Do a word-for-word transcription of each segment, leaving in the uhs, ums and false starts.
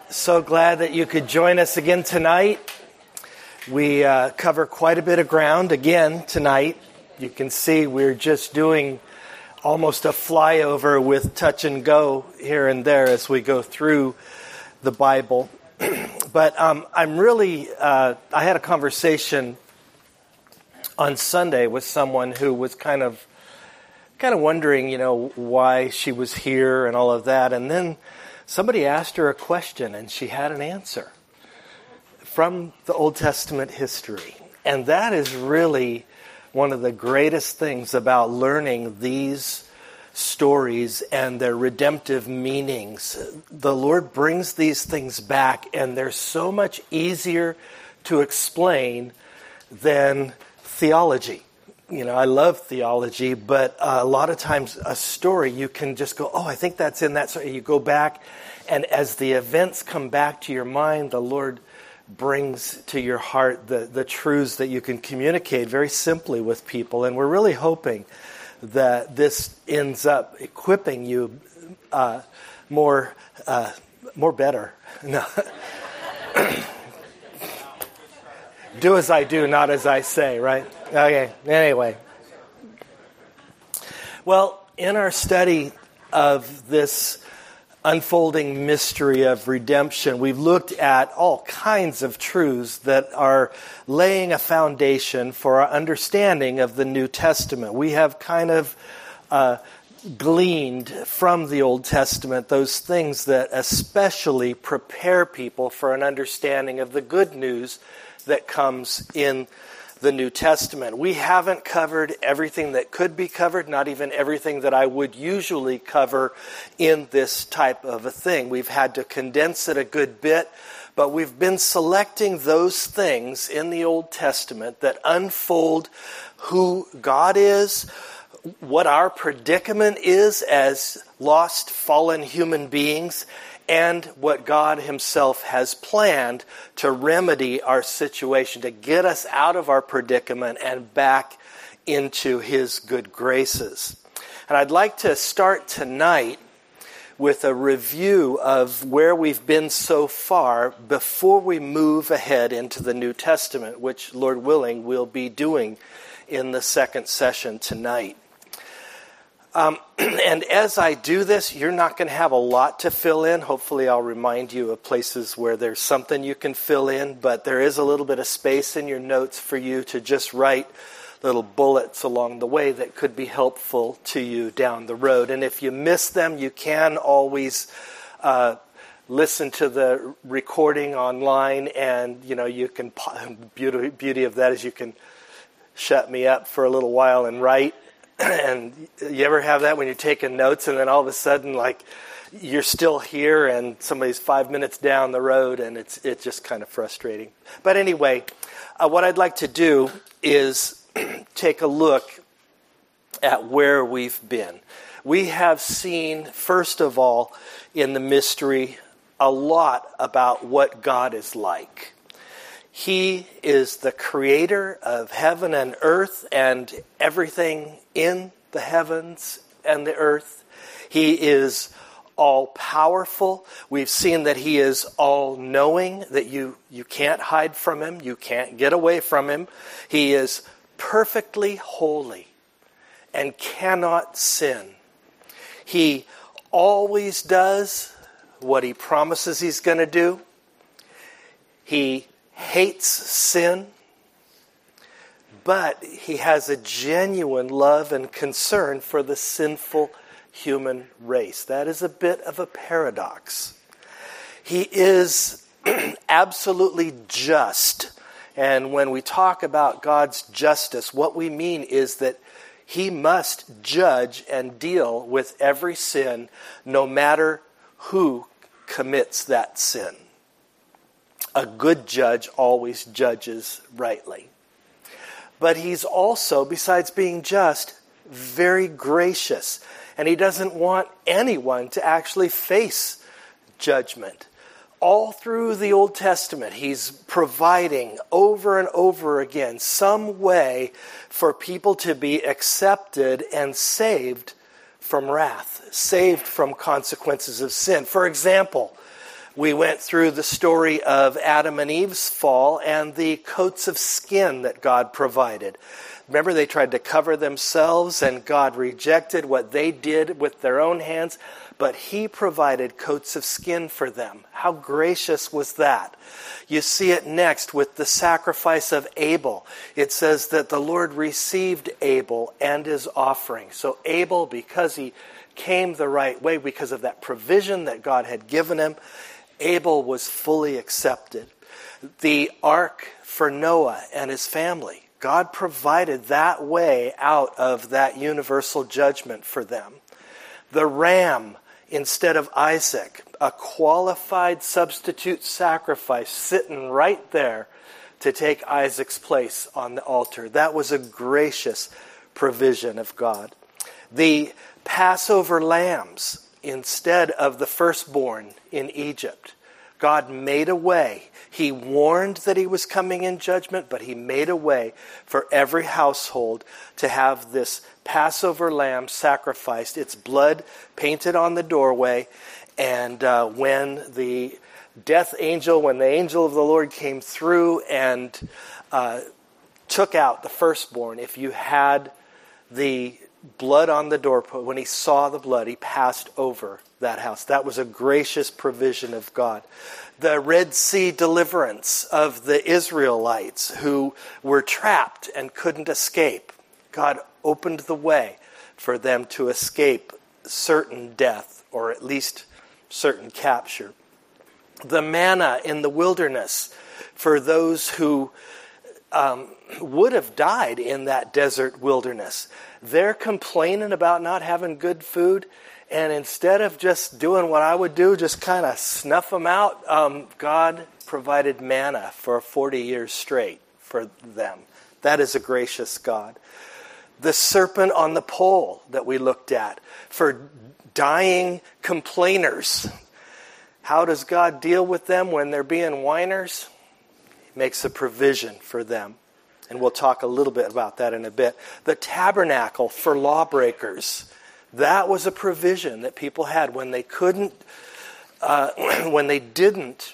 So glad that you could join us again tonight. We uh, cover quite a bit of ground again tonight. You can see we're just doing almost a flyover with touch and go here and there as we go through the Bible. But um, I'm really, uh, I had a conversation on Sunday with someone who was kind of, kind of wondering, you know, why she was here and all of that. And then somebody asked her a question, and she had an answer from the Old Testament history. And that is really one of the greatest things about learning these stories and their redemptive meanings. The Lord brings these things back, and they're so much easier to explain than theology. You know, I love theology, but uh, a lot of times a story, you can just go, oh, I think that's in that story. You go back, and as the events come back to your mind, the Lord brings to your heart the, the truths that you can communicate very simply with people. And we're really hoping that this ends up equipping you uh, more, uh, more better. No. Do as I do, not as I say, right? Okay, anyway. Well, in our study of this unfolding mystery of redemption, we've looked at all kinds of truths that are laying a foundation for our understanding of the New Testament. We have kind of uh, gleaned from the Old Testament those things that especially prepare people for an understanding of the good news that comes in the New Testament. We haven't covered everything that could be covered, not even everything that I would usually cover in this type of a thing. We've had to condense it a good bit, but we've been selecting those things in the Old Testament that unfold who God is, what our predicament is as lost, fallen human beings, and what God himself has planned to remedy our situation, to get us out of our predicament and back into his good graces. And I'd like to start tonight with a review of where we've been so far before we move ahead into the New Testament, which, Lord willing, we'll be doing in the second session tonight. Um, and as I do this, you're not going to have a lot to fill in. Hopefully I'll remind you of places where there's something you can fill in, but there is a little bit of space in your notes for you to just write little bullets along the way that could be helpful to you down the road. And if you miss them, you can always uh, listen to the recording online, and you know you can. Beauty, beauty of that is you can shut me up for a little while and write. And you ever have that when you're taking notes and then all of a sudden, like, you're still here and somebody's five minutes down the road, and it's it's just kind of frustrating. But anyway, uh, what I'd like to do is take a look at where we've been. We have seen, first of all, in the mystery, a lot about what God is like. He is the creator of heaven and earth and everything in the heavens and the earth. He is all-powerful. We've seen that he is all-knowing, that you, you can't hide from him, you can't get away from him. He is perfectly holy and cannot sin. He always does what he promises he's going to do. He hates sin, but he has a genuine love and concern for the sinful human race. That is a bit of a paradox. He is absolutely just. And when we talk about God's justice, what we mean is that he must judge and deal with every sin, no matter who commits that sin. A good judge always judges rightly. But he's also, besides being just, very gracious. And he doesn't want anyone to actually face judgment. All through the Old Testament, he's providing over and over again some way for people to be accepted and saved from wrath, saved from consequences of sin. For example, We went through the story of Adam and Eve's fall and the coats of skin that God provided. Remember, they tried to cover themselves, and God rejected what they did with their own hands, but he provided coats of skin for them. How gracious was that? You see it next with the sacrifice of Abel. It says that the Lord received Abel and his offering. So Abel, because he came the right way, because of that provision that God had given him, Abel was fully accepted. The ark for Noah and his family, God provided that way out of that universal judgment for them. The ram instead of Isaac, a qualified substitute sacrifice sitting right there to take Isaac's place on the altar. That was a gracious provision of God. The Passover lambs instead of the firstborn in Egypt, God made a way. He warned that he was coming in judgment, but he made a way for every household to have this Passover lamb sacrificed, its blood painted on the doorway. And uh, when the death angel, when the angel of the Lord came through and uh, took out the firstborn, if you had the blood on the doorpost, when he saw the blood, he passed over that house. That was a gracious provision of God. The Red Sea deliverance of the Israelites who were trapped and couldn't escape. God opened the way for them to escape certain death, or at least certain capture. The manna in the wilderness for those who um, would have died in that desert wilderness. They're complaining about not having good food, and instead of just doing what I would do, just kind of snuff them out, um, God provided manna for forty years straight for them. That is a gracious God. The serpent on the pole that we looked at for dying complainers. How does God deal with them when they're being whiners? He makes a provision for them. And we'll talk a little bit about that in a bit. The tabernacle for lawbreakers. That was a provision that people had when they couldn't, uh, when they didn't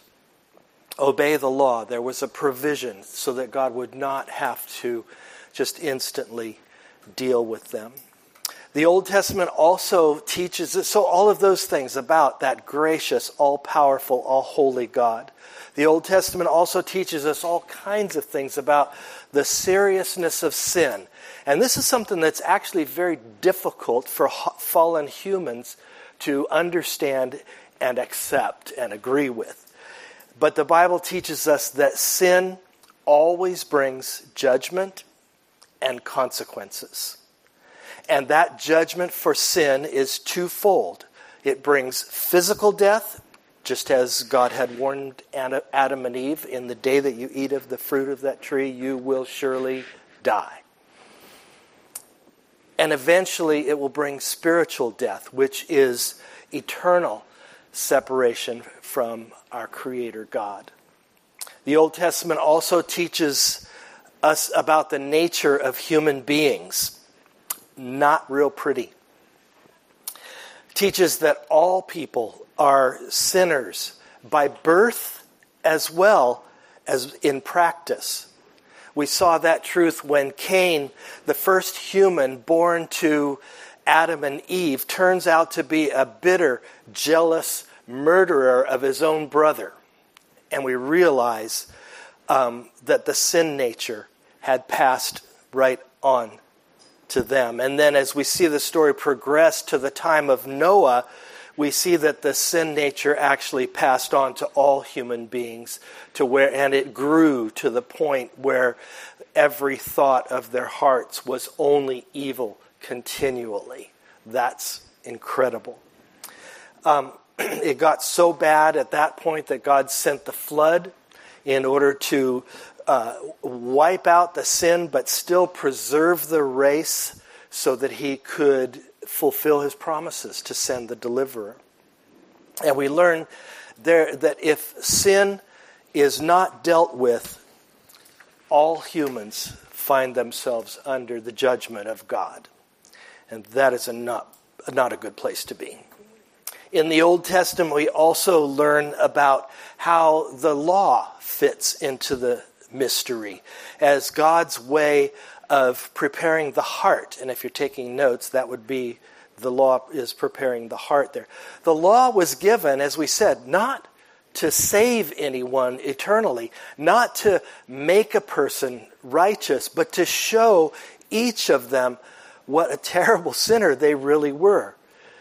obey the law. There was a provision so that God would not have to just instantly deal with them. The Old Testament also teaches us, so all of those things about that gracious, all-powerful, all-holy God. The Old Testament also teaches us all kinds of things about the seriousness of sin. And this is something that's actually very difficult for fallen humans to understand and accept and agree with. But the Bible teaches us that sin always brings judgment and consequences. And that judgment for sin is twofold. It brings physical death, just as God had warned Adam and Eve, in the day that you eat of the fruit of that tree, you will surely die. And eventually it will bring spiritual death, which is eternal separation from our Creator God. The Old Testament also teaches us about the nature of human beings. Not real pretty. Teaches that all people are sinners by birth as well as in practice. We saw that truth when Cain, the first human born to Adam and Eve, turns out to be a bitter, jealous murderer of his own brother. And we realize um, that the sin nature had passed right on to them. And then as we see the story progress to the time of Noah, we see that the sin nature actually passed on to all human beings, to where, and it grew to the point where every thought of their hearts was only evil continually. That's incredible. Um, it got so bad at that point that God sent the flood in order to uh, wipe out the sin, but still preserve the race so that he could fulfill his promises to send the deliverer. And we learn there that if sin is not dealt with, all humans find themselves under the judgment of God. And that is a not, not a good place to be. In the Old Testament, we also learn about how the law fits into the mystery as God's way of preparing the heart. And if you're taking notes, that would be the law is preparing the heart there. The law was given, as we said, not to save anyone eternally, not to make a person righteous, but to show each of them what a terrible sinner they really were.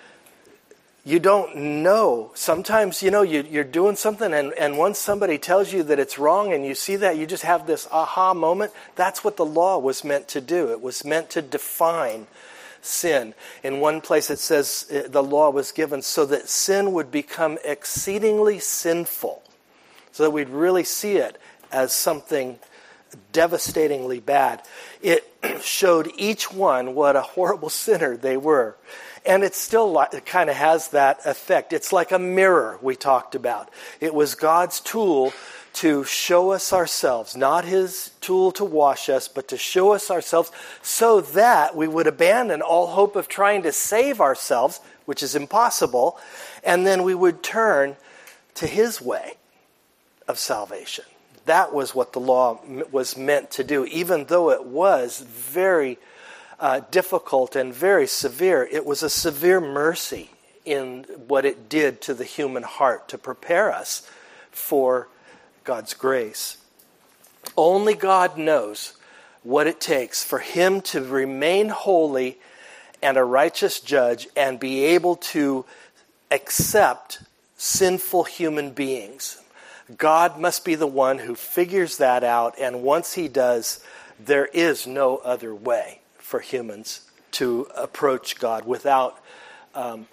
You don't know. Sometimes, you know, you, you're doing something and, and once somebody tells you that it's wrong and you see that, you just have this aha moment. That's what the law was meant to do. It was meant to define sin. In one place it says the law was given so that sin would become exceedingly sinful. So that we'd really see it as something devastatingly bad. It showed each one what a horrible sinner they were. And it still it kind of has that effect. It's like a mirror we talked about. It was God's tool to show us ourselves, not his tool to wash us, but to show us ourselves so that we would abandon all hope of trying to save ourselves, which is impossible, and then we would turn to his way of salvation. That was what the law was meant to do, even though it was very Uh, difficult and very severe. It was a severe mercy in what it did to the human heart to prepare us for God's grace. Only God knows what it takes for him to remain holy and a righteous judge and be able to accept sinful human beings. God must be the one who figures that out, and once he does, there is no other way for humans to approach God without um,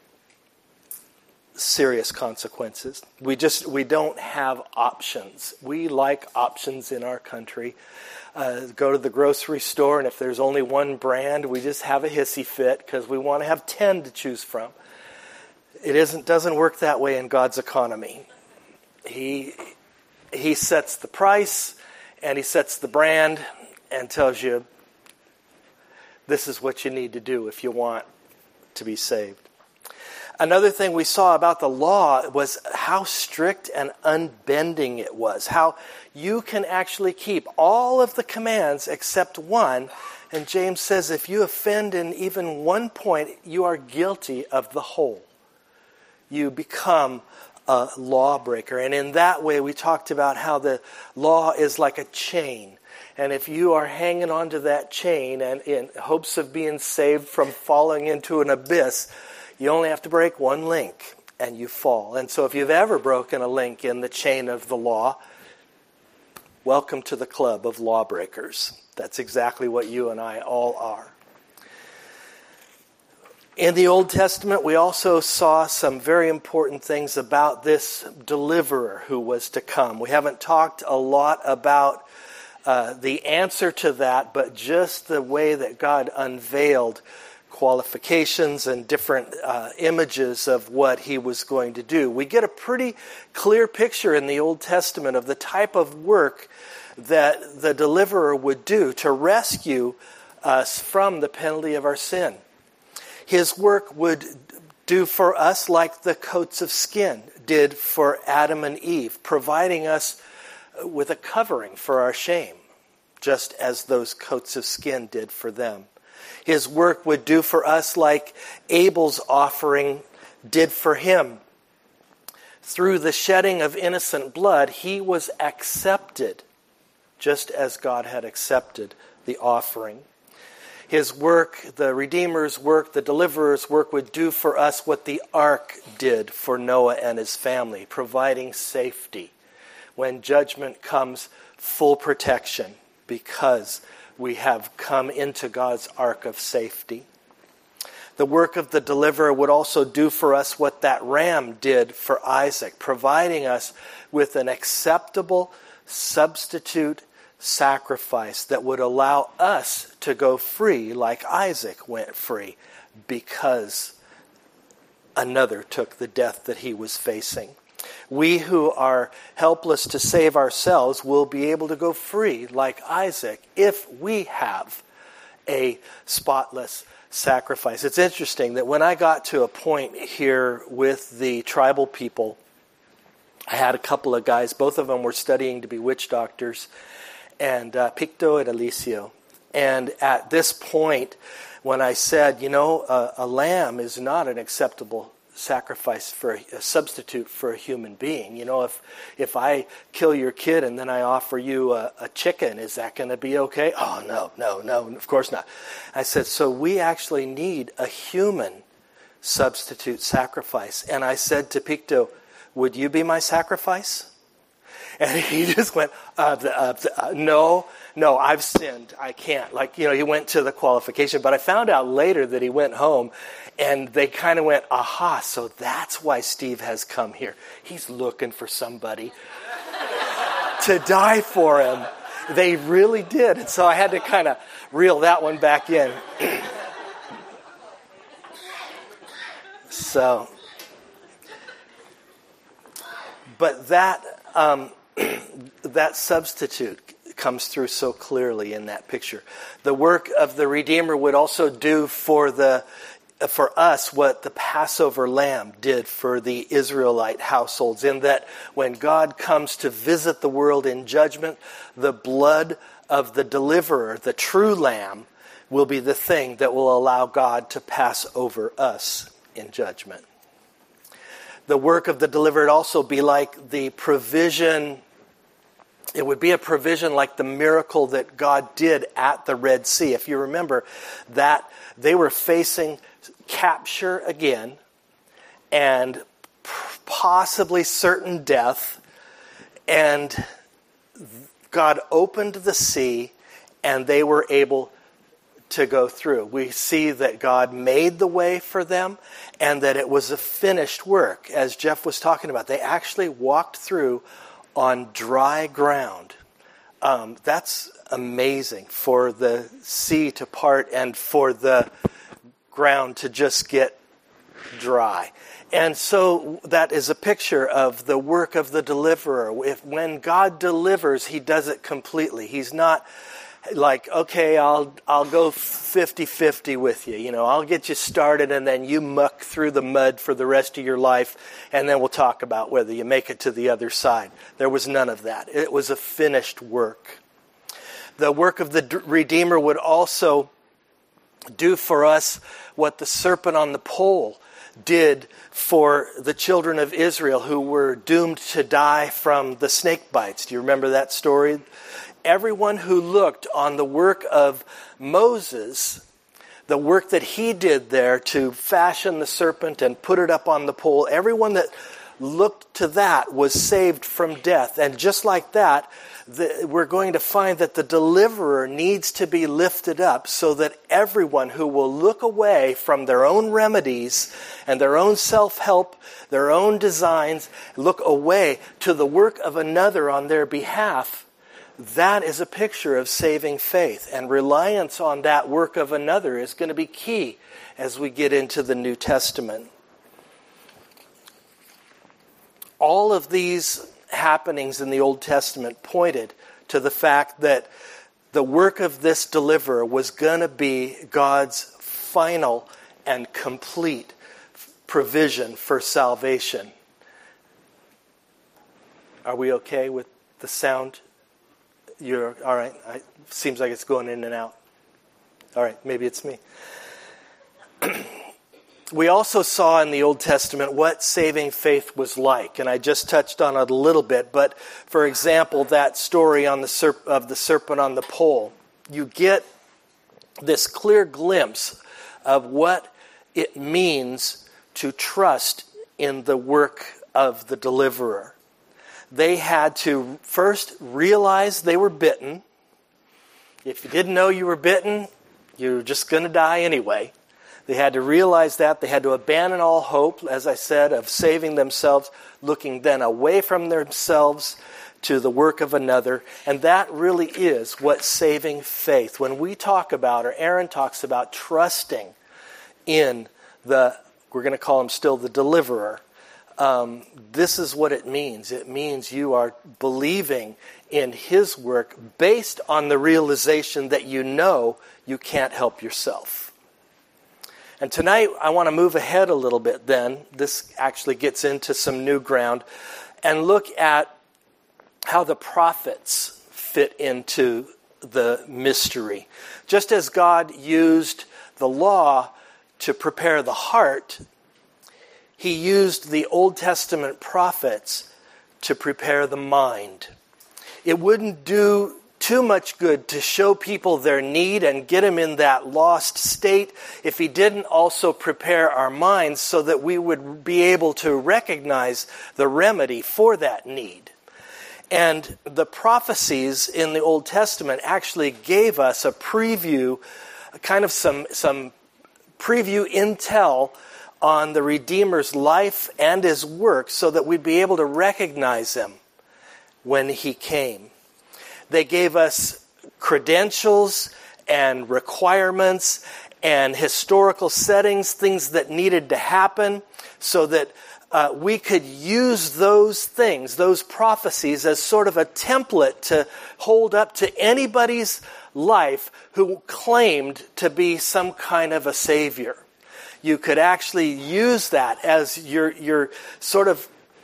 serious consequences. We just we don't have options. We like options in our country. Uh, go to the grocery store, and if there's only one brand, we just have a hissy fit because we want to have ten to choose from. It isn't doesn't work that way in God's economy. He he sets the price, and he sets the brand, and tells you, this is what you need to do if you want to be saved. Another thing we saw about the law was how strict and unbending it was. How you can actually keep all of the commands except one. And James says if you offend in even one point, you are guilty of the whole. You become a lawbreaker. And in that way, we talked about how the law is like a chain. And if you are hanging onto that chain and in hopes of being saved from falling into an abyss, you only have to break one link and you fall. And so if you've ever broken a link in the chain of the law, welcome to the club of lawbreakers. That's exactly what you and I all are. In the Old Testament, we also saw some very important things about this deliverer who was to come. We haven't talked a lot about Uh, the answer to that, but just the way that God unveiled qualifications and different uh, images of what he was going to do. We get a pretty clear picture in the Old Testament of the type of work that the deliverer would do to rescue us from the penalty of our sin. His work would do for us like the coats of skin did for Adam and Eve, providing us with a covering for our shame, just as those coats of skin did for them. His work would do for us like Abel's offering did for him. Through the shedding of innocent blood, he was accepted, just as God had accepted the offering. His work, the Redeemer's work, the Deliverer's work would do for us what the ark did for Noah and his family, providing safety. When judgment comes, full protection, because we have come into God's ark of safety. The work of the deliverer would also do for us what that ram did for Isaac, providing us with an acceptable substitute sacrifice that would allow us to go free like Isaac went free, because another took the death that he was facing. We who are helpless to save ourselves will be able to go free like Isaac if we have a spotless sacrifice. It's interesting that when I got to a point here with the tribal people, I had a couple of guys, both of them were studying to be witch doctors, and uh, Picto and Alicio. And at this point, when I said, you know, uh, a lamb is not an acceptable sacrifice for a, a substitute for a human being. You know, if if I kill your kid and then I offer you a, a chicken, is that going to be okay? Oh, no, no, no, of course not. I said, so we actually need a human substitute sacrifice. And I said to Picto, would you be my sacrifice? And he just went, uh, uh, uh, no, no, I've sinned. I can't. Like, you know, he went to the qualification. But I found out later that he went home and they kind of went, aha, so that's why Steve has come here. He's looking for somebody to die for him. They really did. And so I had to kind of reel that one back in. So, but that... Um, that substitute comes through so clearly in that picture. The work of the Redeemer would also do for the for us what the Passover lamb did for the Israelite households, in that when God comes to visit the world in judgment, the blood of the deliverer, the true lamb, will be the thing that will allow God to pass over us in judgment. The work of the deliverer would also be like the provision. It would be a provision like the miracle that God did at the Red Sea. If you remember that they were facing capture again and possibly certain death, and God opened the sea and they were able to go through. We see that God made the way for them and that it was a finished work. As Jeff was talking about, they actually walked through on dry ground. Um, that's amazing, for the sea to part and for the ground to just get dry. And so that is a picture of the work of the deliverer. If when God delivers, he does it completely. He's not like, okay, I'll I'll go fifty-fifty with you. You know, I'll get you started and then you muck through the mud for the rest of your life, and then we'll talk about whether you make it to the other side. There was none of that. It was a finished work. The work of the Redeemer would also do for us what the serpent on the pole did for the children of Israel who were doomed to die from the snake bites. Do you remember that story? Everyone who looked on the work of Moses, the work that he did there to fashion the serpent and put it up on the pole, everyone that looked to that was saved from death. And just like that, the, we're going to find that the deliverer needs to be lifted up so that everyone who will look away from their own remedies and their own self-help, their own designs, look away to the work of another on their behalf, that is a picture of saving faith. And reliance on that work of another is going to be key as we get into the New Testament. All of these happenings in the Old Testament pointed to the fact that the work of this deliverer was going to be God's final and complete provision for salvation. Are we okay with the sound? You're all right. It seems like it's going in and out. All right, maybe it's me. We also saw in the Old Testament what saving faith was like, and I just touched on it a little bit. But for example, that story on the serp- of the serpent on the pole, you get this clear glimpse of what it means to trust in the work of the deliverer. They had to first realize they were bitten. If you didn't know you were bitten, you were just going to die anyway. They had to realize that. They had to abandon all hope, as I said, of saving themselves, looking then away from themselves to the work of another. And that really is what saving faith. When we talk about, or Aaron talks about, trusting in the, we're going to call him still the deliverer, Um, this is what it means. It means you are believing in his work based on the realization that you know you can't help yourself. And tonight I want to move ahead a little bit then. This actually gets into some new ground. And look at how the prophets fit into the mystery. Just as God used the law to prepare the heart, he used the Old Testament prophets to prepare the mind. It wouldn't do too much good to show people their need and get them in that lost state if he didn't also prepare our minds so that we would be able to recognize the remedy for that need. And the prophecies in the Old Testament actually gave us a preview, kind of some, some preview intel on the Redeemer's life and his work so that we'd be able to recognize him when he came. They gave us credentials and requirements and historical settings, things that needed to happen so that uh, we could use those things, those prophecies, as sort of a template to hold up to anybody's life who claimed to be some kind of a savior. You could actually use that as your your sort of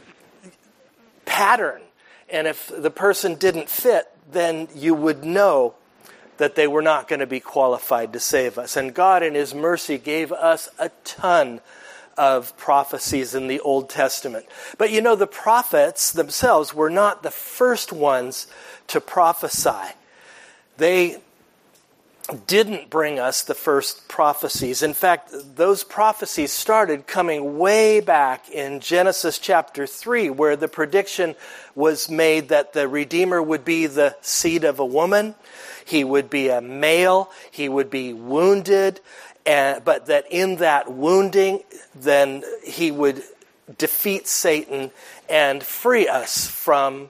pattern. And if the person didn't fit, then you would know that they were not going to be qualified to save us. And God in his mercy gave us a ton of prophecies in the Old Testament. But you know, the prophets themselves were not the first ones to prophesy. They didn't bring us the first prophecies. In fact, those prophecies started coming way back in Genesis chapter three, where the prediction was made that the Redeemer would be the seed of a woman. He would be a male. He would be wounded. And, but that in that wounding, then he would defeat Satan and free us from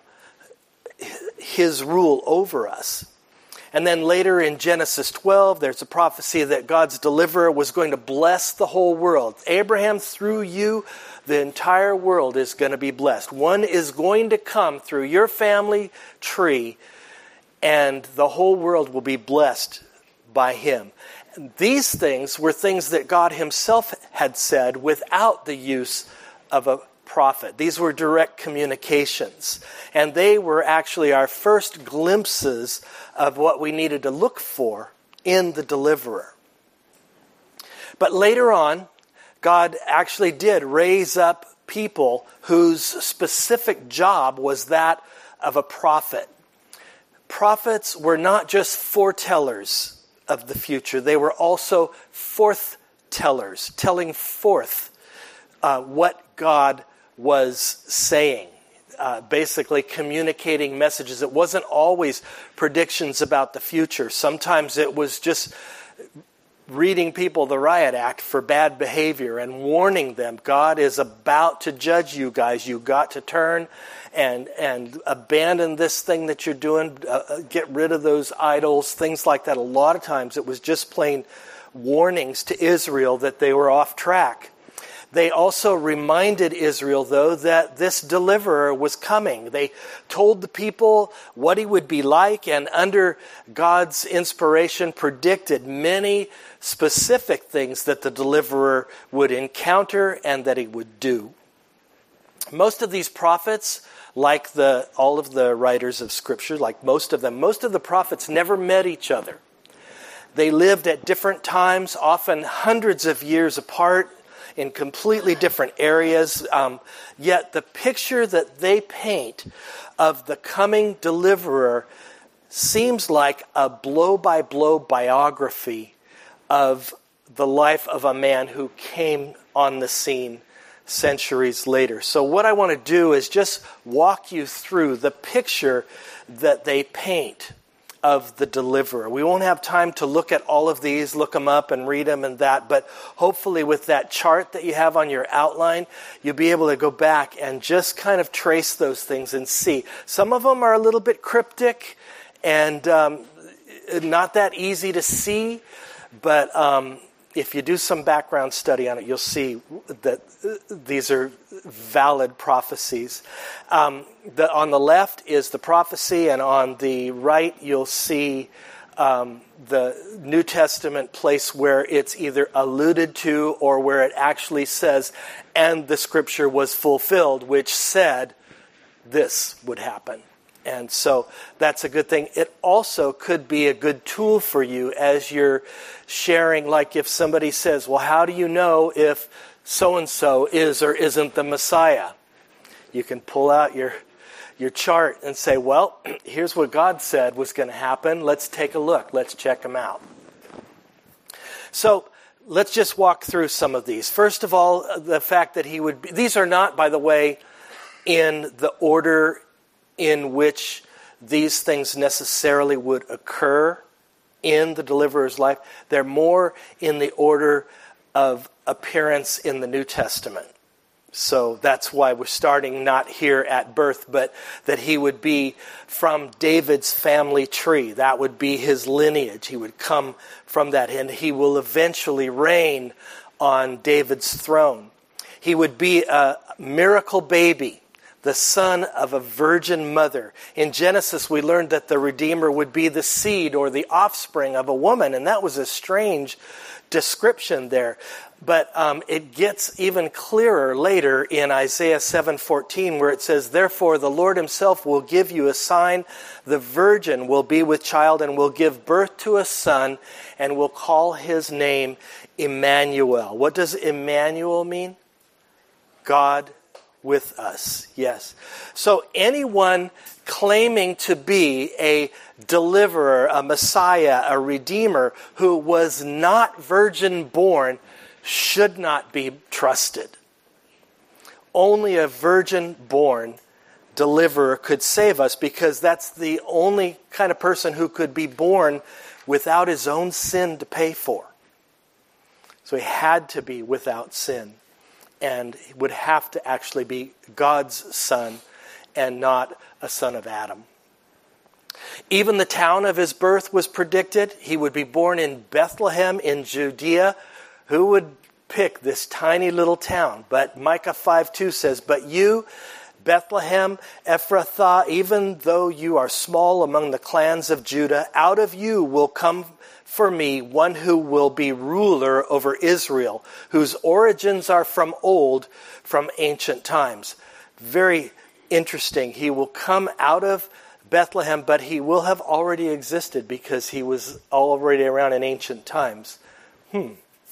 his rule over us. And then later in Genesis twelve, there's a prophecy that God's deliverer was going to bless the whole world. Abraham, through you, the entire world is going to be blessed. One is going to come through your family tree, and the whole world will be blessed by him. These things were things that God himself had said without the use of a prophet. These were direct communications. And they were actually our first glimpses of what we needed to look for in the deliverer. But later on, God actually did raise up people whose specific job was that of a prophet. Prophets were not just foretellers of the future. They were also forthtellers, telling forth uh, what God was saying, uh, basically communicating messages. It wasn't always predictions about the future. Sometimes it was just reading people the riot act for bad behavior and warning them, God is about to judge you guys. You got to turn and and abandon this thing that you're doing. Uh, get rid of those idols, things like that. A lot of times it was just plain warnings to Israel that they were off track. They also reminded Israel, though, that this deliverer was coming. They told the people what he would be like, and under God's inspiration predicted many specific things that the deliverer would encounter and that he would do. Most of these prophets, like the all of the writers of Scripture, like most of them, most of the prophets never met each other. They lived at different times, often hundreds of years apart, in completely different areas. Um, yet the picture that they paint of the coming deliverer seems like a blow-by-blow biography of the life of a man who came on the scene centuries later. So what I want to do is just walk you through the picture that they paint of the deliverer. We won't have time to look at all of these, look them up and read them and that, but hopefully with that chart that you have on your outline, you'll be able to go back and just kind of trace those things and see. Some of them are a little bit cryptic and um, not that easy to see, but um, if you do some background study on it, you'll see that these are valid prophecies. Um, the, on the left is the prophecy, and on the right you'll see um, the New Testament place where it's either alluded to or where it actually says, and the scripture was fulfilled, which said this would happen. And so that's a good thing. It also could be a good tool for you as you're sharing, like if somebody says, well, how do you know if so-and-so is or isn't the Messiah? You can pull out your your chart and say, well, here's what God said was going to happen. Let's take a look. Let's check them out. So let's just walk through some of these. First of all, the fact that he would be, these are not, by the way, in the order in which these things necessarily would occur in the deliverer's life. They're more in the order of appearance in the New Testament. So that's why we're starting not here at birth, but that he would be from David's family tree. That would be his lineage. He would come from that, and he will eventually reign on David's throne. He would be a miracle baby, the son of a virgin mother. In Genesis, we learned that the Redeemer would be the seed or the offspring of a woman, and that was a strange description there. But um, it gets even clearer later in Isaiah seven fourteen, where it says, therefore the Lord himself will give you a sign. The virgin will be with child and will give birth to a son and will call his name Emmanuel. What does Emmanuel mean? God with us. Yes. So anyone claiming to be a deliverer, a Messiah, a Redeemer who was not virgin born should not be trusted. Only a virgin born deliverer could save us, because that's the only kind of person who could be born without his own sin to pay for. So he had to be without sin, and would have to actually be God's son and not a son of Adam. Even the town of his birth was predicted. He would be born in Bethlehem in Judea. Who would pick this tiny little town? But Micah five two says, but you, Bethlehem Ephrathah, even though you are small among the clans of Judah, out of you will come for me one who will be ruler over Israel, whose origins are from old, from ancient times. Very interesting. He will come out of Bethlehem, but he will have already existed because he was already around in ancient times. Hmm.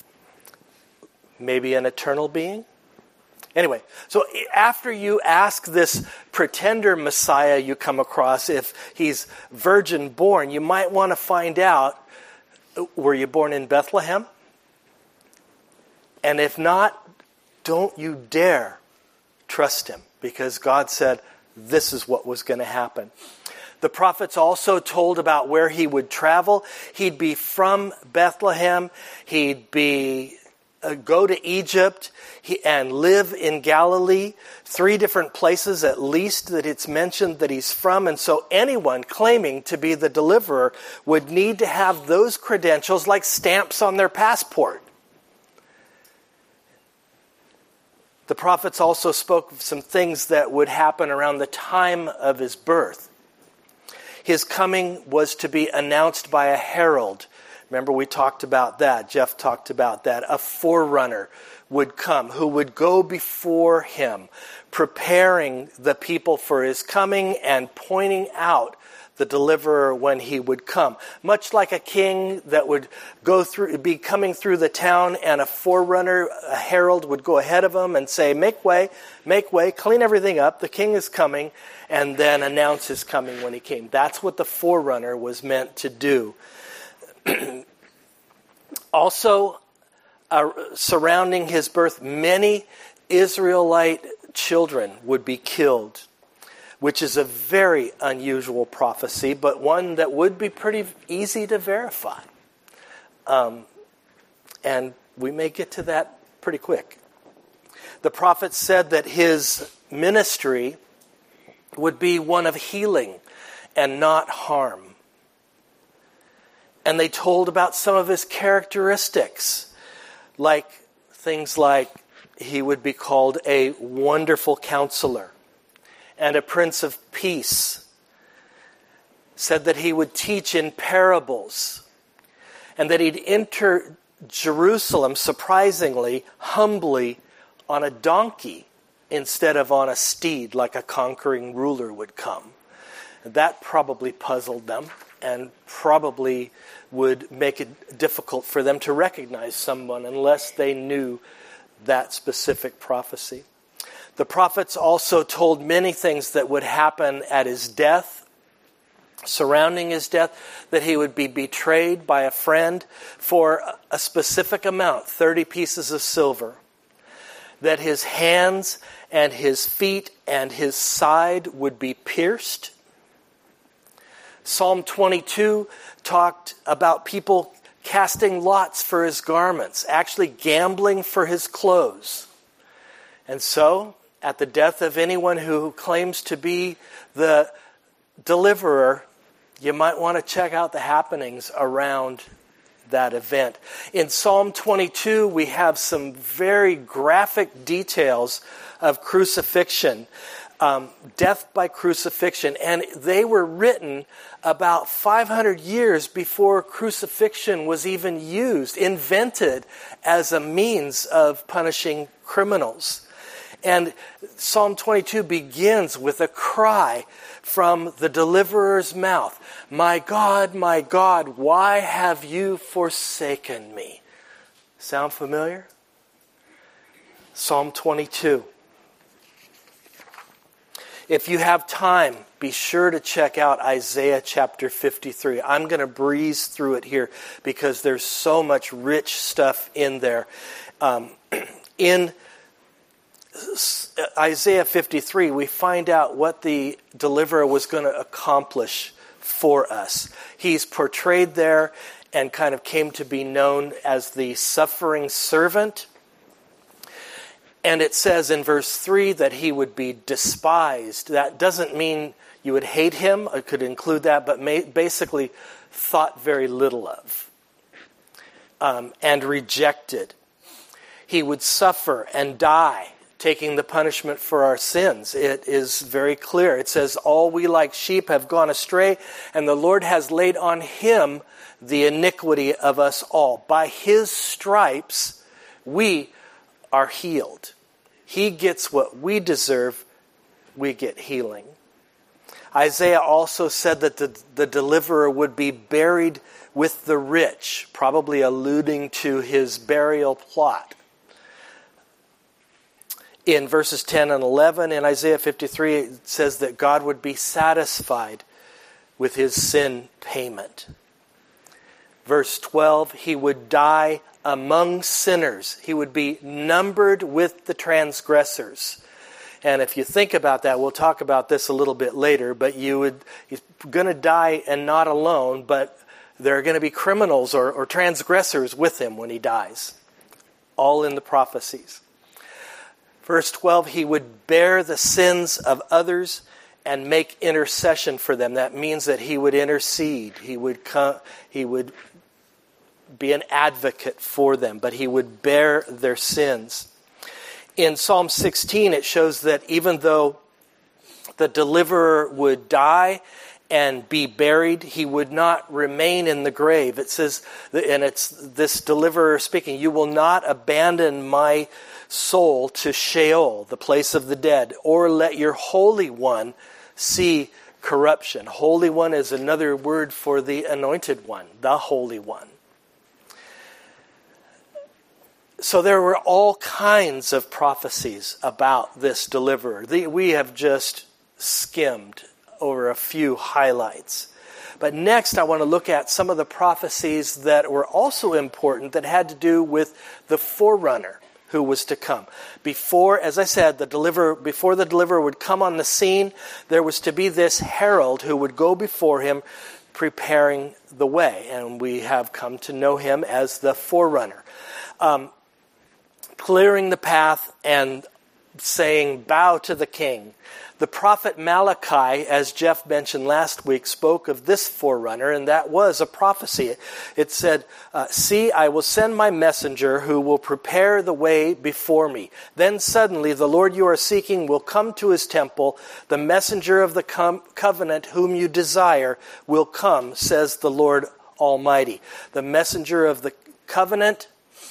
Maybe an eternal being? Anyway, so after you ask this pretender Messiah you come across if he's virgin born, you might want to find out, were you born in Bethlehem? And if not, don't you dare trust him, because God said this is what was going to happen. The prophets also told about where he would travel. He'd be from Bethlehem. He'd be uh, go to Egypt he, and live in Galilee. Three different places at least that it's mentioned that he's from. And so anyone claiming to be the deliverer would need to have those credentials like stamps on their passport. The prophets also spoke of some things that would happen around the time of his birth. His coming was to be announced by a herald. Remember, we talked about that. Jeff talked about that. A forerunner would come who would go before him, preparing the people for his coming and pointing out the deliverer when he would come. Much like a king that would go through, be coming through the town, and a forerunner, a herald, would go ahead of him and say, make way, make way, clean everything up, the king is coming, and then announce his coming when he came. That's what the forerunner was meant to do. Also, uh, surrounding his birth, many Israelite children would be killed, which is a very unusual prophecy, but one that would be pretty easy to verify. Um, and we may get to that pretty quick. The prophet said that his ministry would be one of healing and not harm. And they told about some of his characteristics, like things like he would be called a wonderful counselor and a prince of peace. said that he would teach in parables, and that he'd enter Jerusalem, surprisingly, humbly, on a donkey instead of on a steed like a conquering ruler would come. That probably puzzled them and probably would make it difficult for them to recognize someone unless they knew that specific prophecy. The prophets also told many things that would happen at his death, surrounding his death, that he would be betrayed by a friend for a specific amount, thirty pieces of silver, that his hands and his feet and his side would be pierced. Psalm twenty-two talked about people casting lots for his garments, actually gambling for his clothes. And so, at the death of anyone who claims to be the deliverer, you might want to check out the happenings around that event. In Psalm twenty-two, we have some very graphic details of crucifixion, um, death by crucifixion, and they were written about five hundred years before crucifixion was even used, invented as a means of punishing criminals. And Psalm twenty-two begins with a cry from the deliverer's mouth. My God, my God, why have you forsaken me? Sound familiar? Psalm twenty-two. If you have time, be sure to check out Isaiah chapter fifty-three. I'm going to breeze through it here because there's so much rich stuff in there. Um, in Isaiah fifty-three, we find out what the deliverer was going to accomplish for us. He's portrayed there and kind of came to be known as the suffering servant. And it says in verse three that he would be despised. That doesn't mean you would hate him. It could include that, but basically thought very little of. Um, and rejected. He would suffer and die, taking the punishment for our sins. It is very clear. It says, all we like sheep have gone astray, and the Lord has laid on him the iniquity of us all. By his stripes, we are healed. He gets what we deserve. We get healing. Isaiah also said that the, the deliverer would be buried with the rich, probably alluding to his burial plot. In verses ten and eleven in Isaiah fifty-three, it says that God would be satisfied with his sin payment. Verse twelve, he would die among sinners. He would be numbered with the transgressors. And if you think about that, we'll talk about this a little bit later, but you would, he's going to die and not alone, but there are going to be criminals or, or transgressors with him when he dies. All in the prophecies. Verse twelve, he would bear the sins of others and make intercession for them. That means that he would intercede. He would come, he would be an advocate for them, but he would bear their sins. In Psalm sixteen, it shows that even though the deliverer would die and be buried, he would not remain in the grave. It says, and it's this deliverer speaking, you will not abandon my soul to Sheol, the place of the dead, or let your Holy One see corruption. Holy One is another word for the Anointed One, the Holy One. So there were all kinds of prophecies about this deliverer. We have just skimmed over a few highlights. But next I want to look at some of the prophecies that were also important that had to do with the forerunner who was to come. Before, as I said, the deliverer, before the deliverer would come on the scene, there was to be this herald who would go before him preparing the way. And we have come to know him as the forerunner. Um, clearing the path and saying, bow to the king. The The prophet Malachi, as Jeff mentioned last week, spoke of this forerunner, and that was a prophecy. It said, uh, see, I will send my messenger who will prepare the way before me. Then suddenly the Lord you are seeking will come to his temple. The messenger of the com- covenant whom you desire will come, says the Lord Almighty. The messenger of the covenant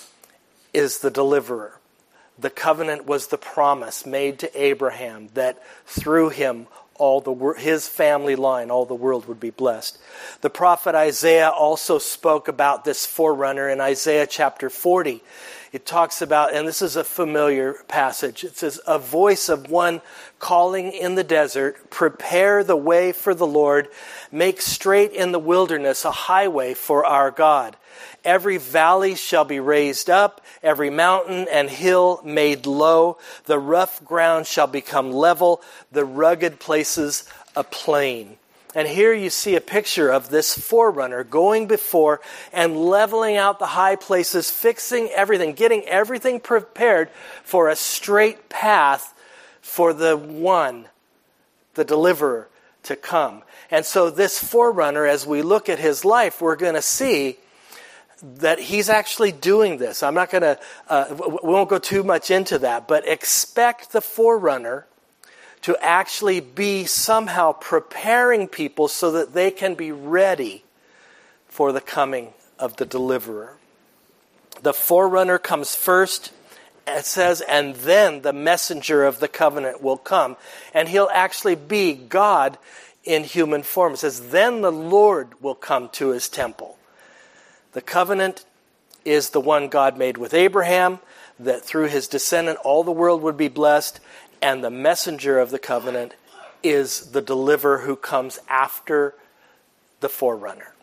is the deliverer. The covenant was the promise made to Abraham that through him, all the his family line, all the world would be blessed. The prophet Isaiah also spoke about this forerunner in Isaiah chapter forty. It talks about, and this is a familiar passage, it says, a voice of one calling in the desert, prepare the way for the Lord, make straight in the wilderness a highway for our God. Every valley shall be raised up, every mountain and hill made low. The rough ground shall become level, the rugged places a plain. And here you see a picture of this forerunner going before and leveling out the high places, fixing everything, getting everything prepared for a straight path for the one, the deliverer, to come. And so this forerunner, as we look at his life, we're going to see that he's actually doing this. I'm not going to, uh, we won't go too much into that, but expect the forerunner to actually be somehow preparing people so that they can be ready for the coming of the deliverer. The forerunner comes first, it says, and then the messenger of the covenant will come. And he'll actually be God in human form. It says, then the Lord will come to his temple. The covenant is the one God made with Abraham, that through his descendant all the world would be blessed. And the messenger of the covenant is the deliverer who comes after the forerunner.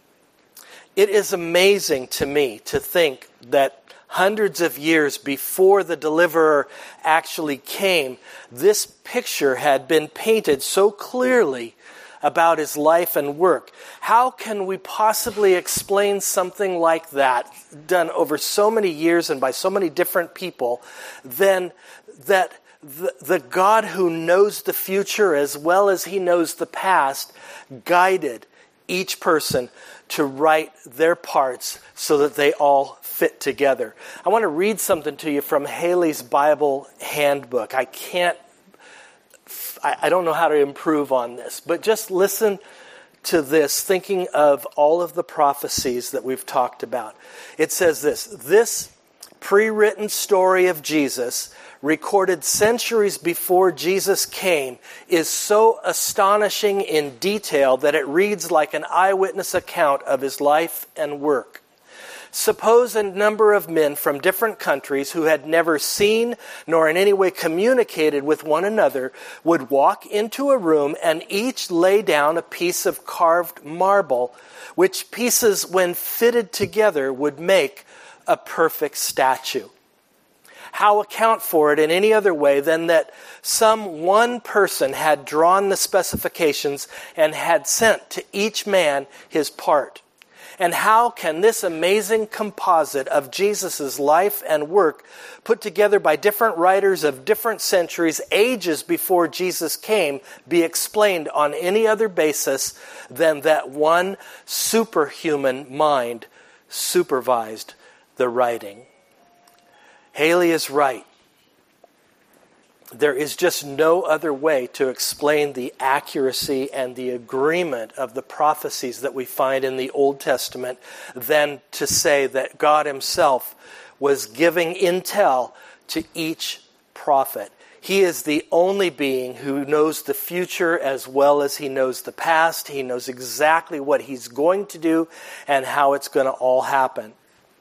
It is amazing to me to think that hundreds of years before the deliverer actually came, this picture had been painted so clearly about his life and work. How can we possibly explain something like that, done over so many years and by so many different people, then that the, the God who knows the future as well as he knows the past guided each person to write their parts so that they all fit together? I want to read something to you from Haley's Bible Handbook. I can't I don't know how to improve on this, but just listen to this, thinking of all of the prophecies that we've talked about. It says this, this pre-written story of Jesus, recorded centuries before Jesus came, is so astonishing in detail that it reads like an eyewitness account of his life and work. Suppose a number of men from different countries who had never seen nor in any way communicated with one another would walk into a room and each lay down a piece of carved marble, which pieces, when fitted together, would make a perfect statue. How account for it in any other way than that some one person had drawn the specifications and had sent to each man his part? And how can this amazing composite of Jesus' life and work, put together by different writers of different centuries, ages before Jesus came, be explained on any other basis than that one superhuman mind supervised the writing? Haley is right. There is just no other way to explain the accuracy and the agreement of the prophecies that we find in the Old Testament than to say that God himself was giving intel to each prophet. He is the only being who knows the future as well as he knows the past. He knows exactly what he's going to do and how it's going to all happen.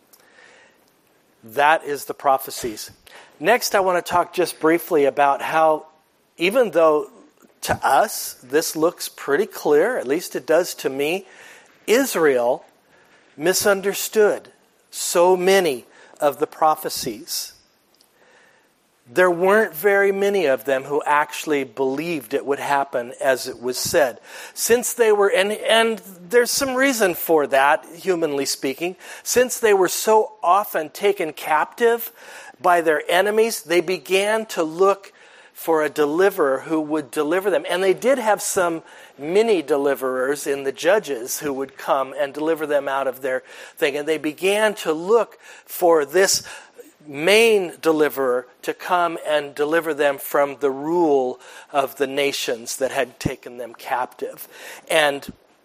That is the prophecies. Next, I want to talk just briefly about how, even though to us this looks pretty clear, at least it does to me, Israel misunderstood so many of the prophecies. There weren't very many of them who actually believed it would happen as it was said. Since they were, and, and there's some reason for that, humanly speaking, since they were so often taken captive by their enemies, they began to look for a deliverer who would deliver them. And they did have some mini deliverers in the judges who would come and deliver them out of their thing. And they began to look for this main deliverer to come and deliver them from the rule of the nations that had taken them captive. And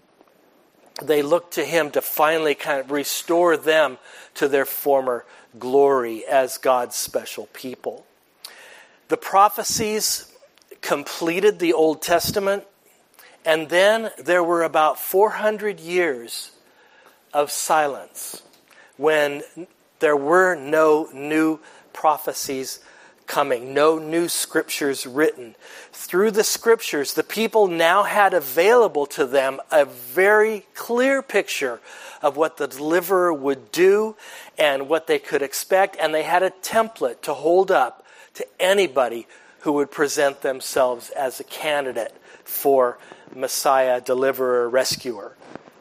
they looked to him to finally kind of restore them to their former glory as God's special people. The prophecies completed the Old Testament, and then there were about four hundred years of silence when there were no new prophecies coming, no new scriptures written. Through the scriptures, the people now had available to them a very clear picture of what the deliverer would do and what they could expect, and they had a template to hold up to anybody who would present themselves as a candidate for Messiah, deliverer, rescuer.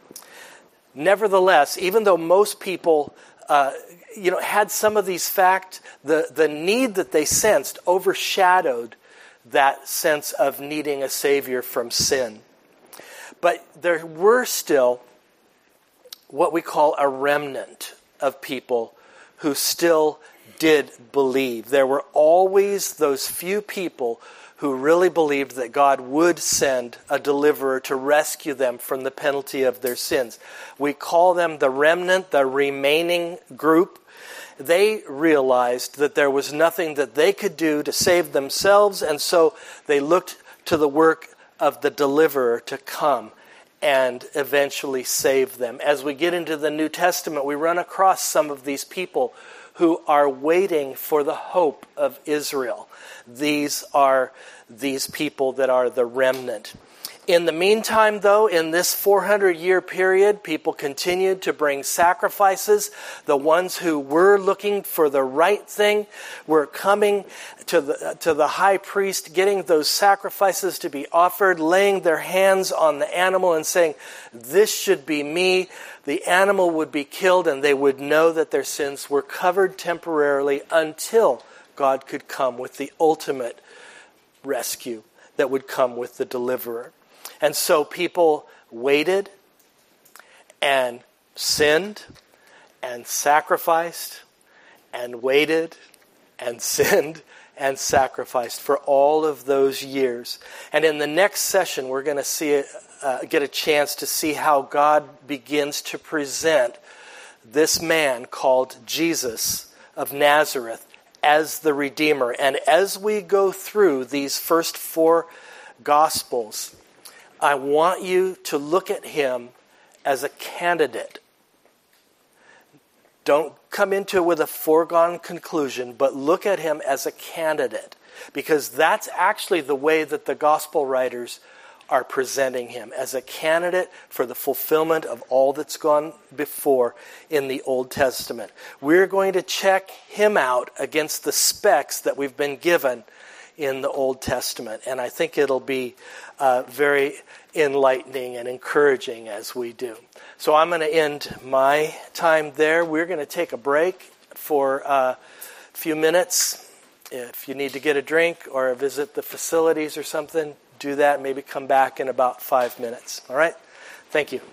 Nevertheless, even though most people uh, you know, had some of these facts, the, the need that they sensed overshadowed that sense of needing a Savior from sin. But there were still what we call a remnant of people who still did believe. There were always those few people who really believed that God would send a deliverer to rescue them from the penalty of their sins. We call them the remnant, the remaining group. They realized that there was nothing that they could do to save themselves, and so they looked to the work of the deliverer to come and eventually save them. As we get into the New Testament, we run across some of these people who are waiting for the hope of Israel. These are these people that are the remnant. In the meantime, though, in this four hundred year period, people continued to bring sacrifices. The ones who were looking for the right thing were coming to the, to the high priest, getting those sacrifices to be offered, laying their hands on the animal and saying, "This should be me." The animal would be killed, and they would know that their sins were covered temporarily until God could come with the ultimate rescue that would come with the deliverer. And so people waited and sinned and sacrificed and waited and sinned and sacrificed for all of those years. And in the next session, we're going to see uh, get a chance to see how God begins to present this man called Jesus of Nazareth as the Redeemer. And as we go through these first four Gospels, I want you to look at him as a candidate. Don't come into it with a foregone conclusion, but look at him as a candidate, because that's actually the way that the gospel writers are presenting him, as a candidate for the fulfillment of all that's gone before in the Old Testament. We're going to check him out against the specs that we've been given in the Old Testament, and I think it'll be uh, very enlightening and encouraging as we do. So I'm going to end my time there. We're going to take a break for a few minutes. If you need to get a drink or visit the facilities or something, do that. Maybe come back in about five minutes. All right? Thank you.